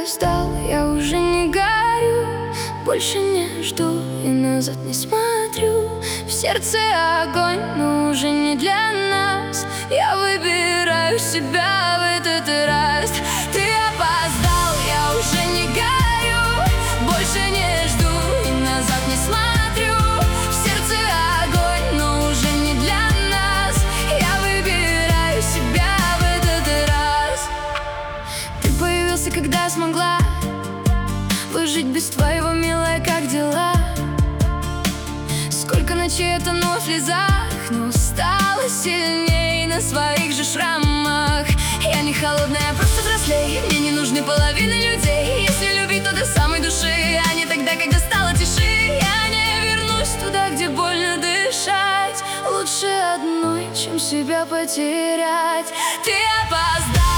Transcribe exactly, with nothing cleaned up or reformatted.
опоздал, я уже не горю, больше не жду и назад не смотрю. В сердце огонь, но уже не для нас. Я выбираю себя в этот раз. Ты опоздал, я уже не горю, больше не жду и назад не смотрю. В сердце огонь, но уже не для нас. Я выбираю себя в этот раз. Ты появился, когда смогла выжить без твоего, милая, как дела? Сколько ночей я тону в слезах, но стала сильней на своих же шрамах. Я не холодная, просто взрослей. Мне не нужны половины людей. Если любить, то до самой души, а не тогда, когда стало тиши. Я не вернусь туда, где больно дышать. Лучше одной, чем себя потерять. Ты опоздал.